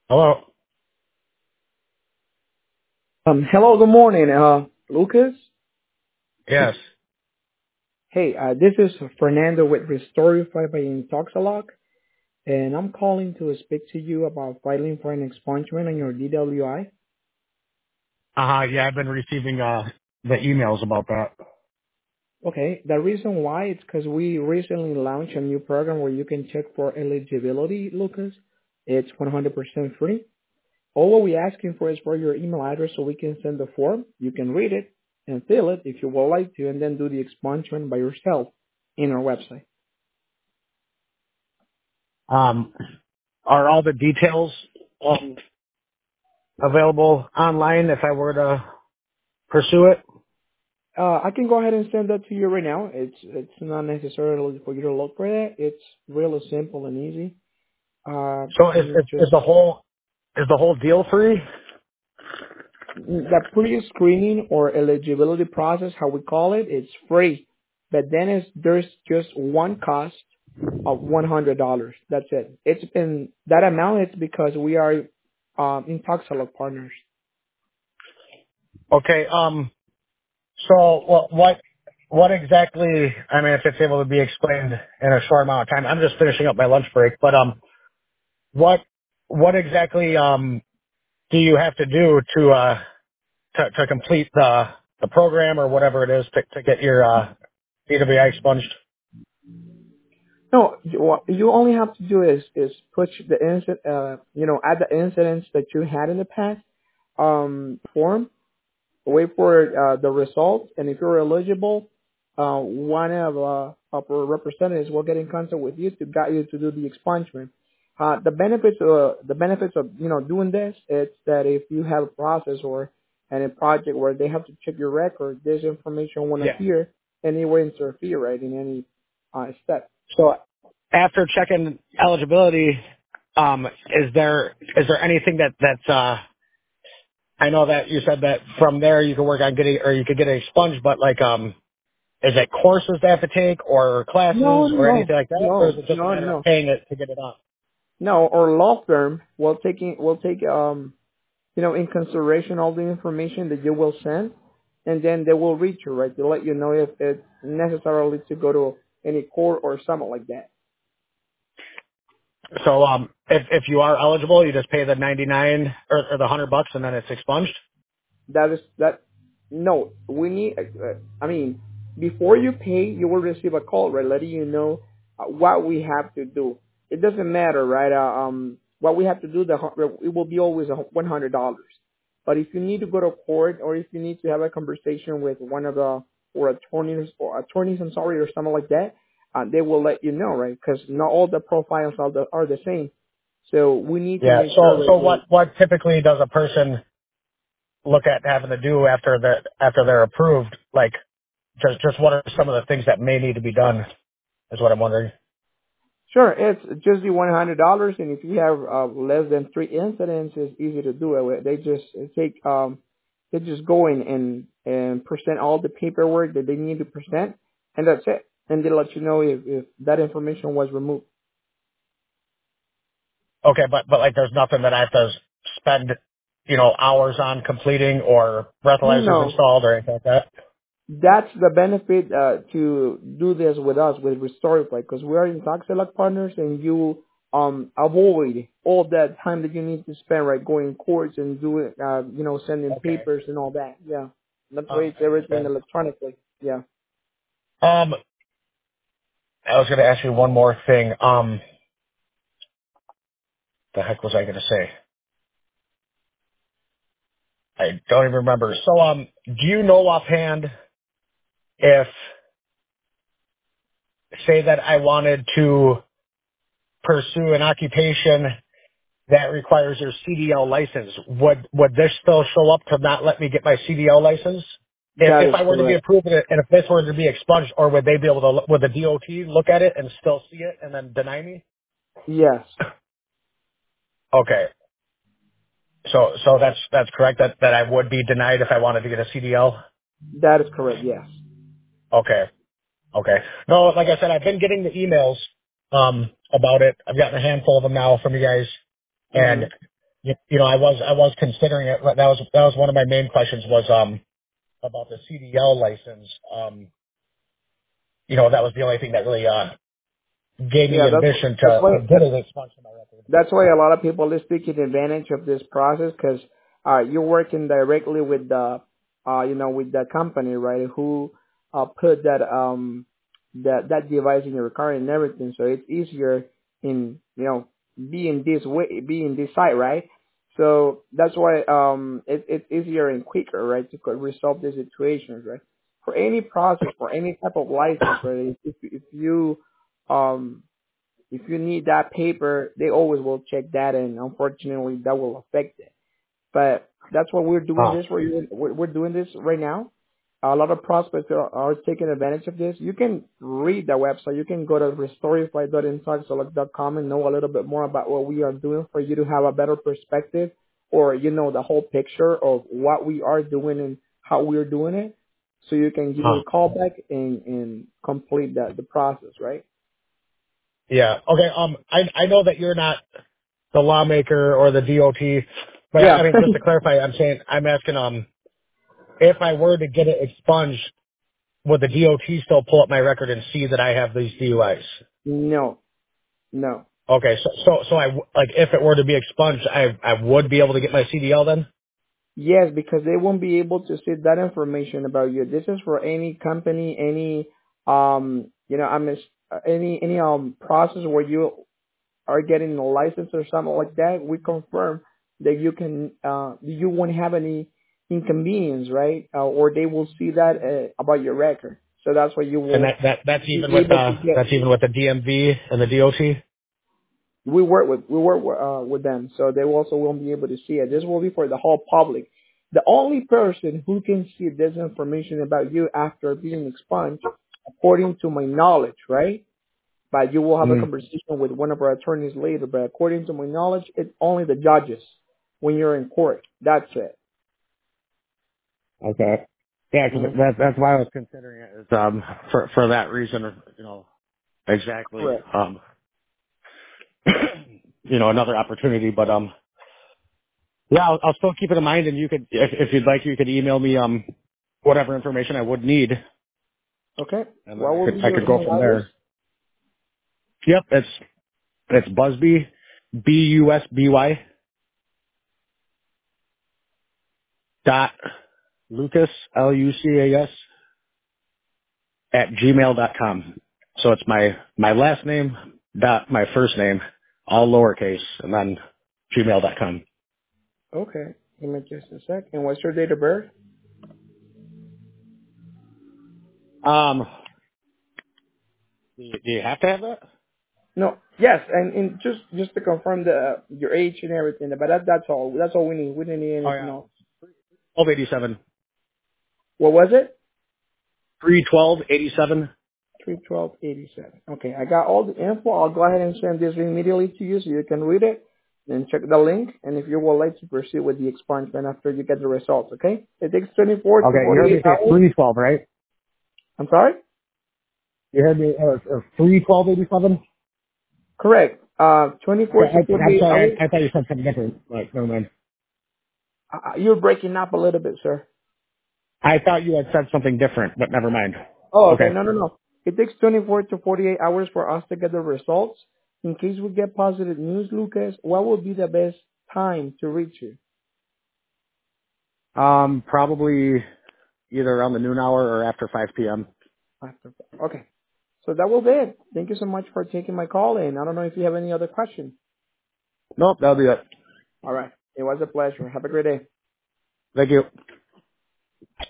Hello. Hello, good morning, Lucas. Yes. Hey, this is Fernando with Restorify by Intoxalock, and I'm calling to speak to you about filing for an expungement on your DWI. Yeah, I've been receiving the emails about that. Okay, the reason why is because we recently launched a new program where you can check for eligibility, Lucas. It's 100% free. All what we're asking for is for your email address so we can send the form. You can read it and fill it if you would like to, and then do the expungement by yourself in our website. Um, are all the details available online if I were to pursue it? I can go ahead and send that to you right now. It's not necessarily for you to look for that. It's really simple and easy. So Let me just is the whole deal free? the pre-screening or eligibility process, how we call it, it's free. But then there's just one cost of $100. That's it. It's been that amount. It's because we are in Toxalog partners. Okay. So what exactly? I mean, if it's able to be explained in a short amount of time, I'm just finishing up my lunch break. But what what exactly do you have to do to complete the program or whatever it is to get your DWI expunged? No, what you only have to do is put the add the incidents that you had in the past, form, wait for the results, and if you're eligible, one of our representatives will get in contact with you to guide you to do the expungement. The benefits of doing this is that if you have a process or and a project where they have to check your record, this information won't Yeah. appear and it will interfere right in any step. So after checking eligibility, is there anything that's I know that you said that from there you could work on getting or you could get it expunged, but like is it courses they have to take or No, classes or no, anything like that, or is no, it just a no, matter of no. paying it to get it on? No, our law firm will take in consideration all the information that you will send, and then they will reach you, right, to let you know if it's necessarily to go to any court or something like that. So if you are eligible, you just pay the 99 or the $100 and then it's expunged. That. No, we need. I mean, before you pay, you will receive a call, right, letting you know what we have to do. It doesn't matter, right? What we have to do, it will be always $100. But if you need to go to court, or if you need to have a conversation with one of the or attorneys, I'm sorry, or something like that, they will let you know, right? Because not all the profiles are the same. So we need to Yeah. make sure So that what typically does a person look at having to do after they're approved? Like just what are some of the things that may need to be done is what I'm wondering. Sure, it's just the $100, and if you have less than 3 incidents, it's easy to do it. They just go in and present all the paperwork that they need to present, and that's it. And they let you know if that information was removed. Okay, but like there's nothing that I have to spend, hours on completing or breathalyzers No, installed or anything like that. that's the benefit to do this with us with Restorify, because we are in Toxelect partners, and you avoid all that time that you need to spend right going in courts and doing sending Okay. papers and all that. Yeah, that's why it's I everything understand. electronically. Yeah. Um, I was going to ask you one more thing. The heck was I going to say? I don't even remember. So, do you know offhand if, say that I wanted to pursue an occupation that requires your CDL license, would this still show up to not let me get my CDL license? That If is I were to be correct. approved and if this were to be expunged, or would they be able to, would the DOT look at it and still see it and then deny me? Yes, Okay. So that's correct that I would be denied if I wanted to get a CDL? that is correct. Yes. Okay. Okay. No, like I said, I've been getting the emails about it. I've gotten a handful of them now from you guys, and Mhm. I was considering it. That was one of my main questions was about the CDL license. That was the only thing that really gave me Yeah, ambition that's to why get it expunged from my record. that's why a lot of people is taking advantage of this process because you're working directly with the with the company, right? Who put that device in your car and everything, so it's easier in being this way, being this site, right? So that's why it's easier and quicker, right, to resolve these situations, right? For any process, for any type of license, right? If you um if you need that paper, they always will check that, and unfortunately, that will affect it. But that's why we're doing Oh, this. We're doing this right now. A lot of prospects are taking advantage of this. You can read the website. You can go to restorify.insightselect.com and know a little bit more about what we are doing for you to have a better perspective, or the whole picture of what we are doing and how we're doing it. So you can give me huh. a call back and complete the process, right? Yeah. Okay. I know that you're not the lawmaker or the DOT, but Yeah. I mean, just to clarify, I'm asking, if I were to get it expunged, would the DOT still pull up my record and see that I have these DUIs? No, no. Okay. Like, if it were to be expunged, I would be able to get my CDL then? Yes, because they won't be able to see that information about you. This is for any company, any any process where you are getting a license or something like that. We confirm that you won't have any inconvenience, right? Or they will see that about your record. So that's why you And will that's even be with able to get. the DMV and the DOT? We work with them, so they also won't be able to see it. This will be for the whole public. The only person who can see this information about you after being expunged, according to my knowledge, right? But you will have a Mm. conversation with one of our attorneys later. But according to my knowledge, it's only the judges when you're in court. That's it. Okay. Yeah, 'cause hmm that's why I was considering it, is for that reason, exactly. Correct. Another opportunity, but yeah, I'll still keep it in mind, and you could, if you'd like, you could email me whatever information I would need, Okay. and then What I will could be I your could go email from address? there. Yep, it's Busby, BUSBY dot Lucas LUCAS at gmail.com. So it's my last name dot my first name, all lowercase, and then gmail.com. Okay. Give me just a sec. And what's your date of birth? Um, do you have to have that? No. Yes, and just to confirm your age and everything, but that's all. That's all we need. We didn't need Oh anything yeah, else. 1287. What was it? 31287. 31287. Okay, I got all the info. I'll go ahead and send this immediately to you so you can read it and check the link. And if you would like to proceed with the expungement after you get the results, okay? It takes 24 to Okay, you heard 48 me say hours. 312, right? I'm sorry? You heard me, 31287? Correct. Okay, 24 to I'm 48 sorry, hours. I thought you said something different. Like, never mind. You're breaking up a little bit, sir. I thought you had said something different, but never mind. Oh, okay. Okay. No, no, no. It takes 24 to 48 hours for us to get the results. In case we get positive news, Lucas, what would be the best time to reach you? Probably either around the noon hour or after 5 p.m. After. Okay. So that will be it. Thank you so much for taking my call, and I don't know if you have any other questions. Nope, that'll be it. All right. It was a pleasure. Have a great day. Thank you.